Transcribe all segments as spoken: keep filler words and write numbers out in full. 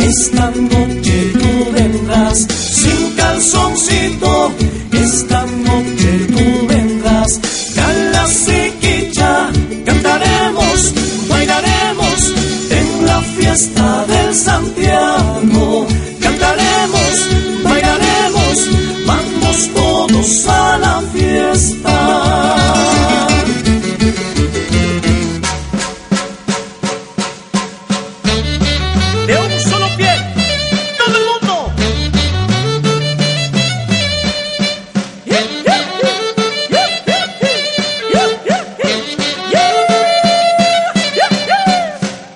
esta noche tú vendrás sin calzoncito, esta noche tú vendrás. Cala sequilla, cantaremos, bailaremos en la fiesta del Santiago. Cantaremos, bailaremos, vamos todos a la fiesta. De un solo pie, todo el mundo. Yeah, yeah, yeah, yeah, yeah, yeah, yeah, yeah, yeah, yeah.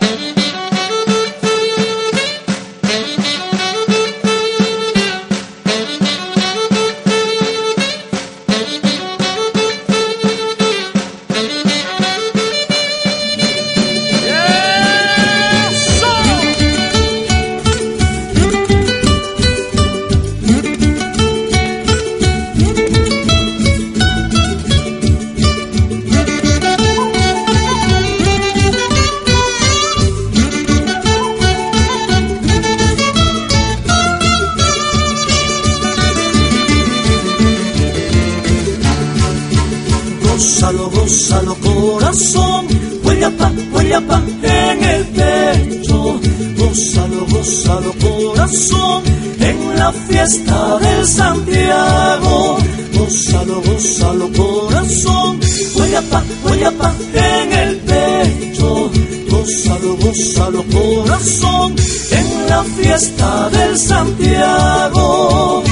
Gózalo, gózalo corazón, huella pa, huella pa en el pecho. Gózalo, gózalo corazón, en la fiesta del Santiago. Gózalo, gózalo corazón, huella pa, huella pa en el pecho. Gózalo, gózalo corazón, en la fiesta del Santiago.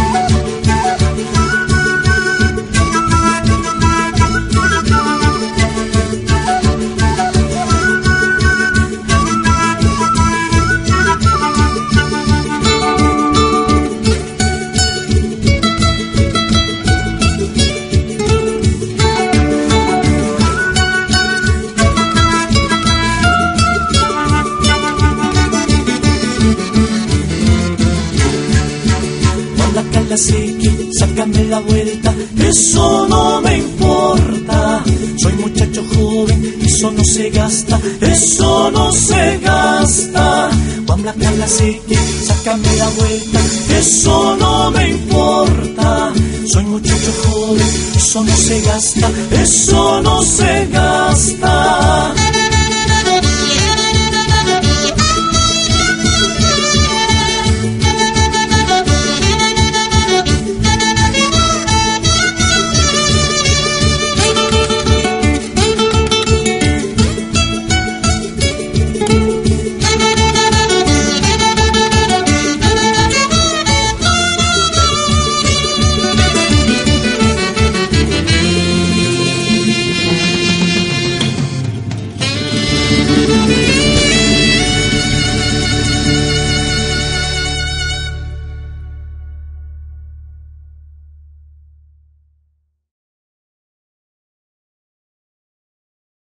Así que sácame la vuelta, eso no me importa. Soy muchacho joven, eso no se gasta, eso no se gasta. Juan Blanca la seque, sácame la vuelta, eso no me importa. Soy muchacho joven, eso no se gasta, eso no se gasta.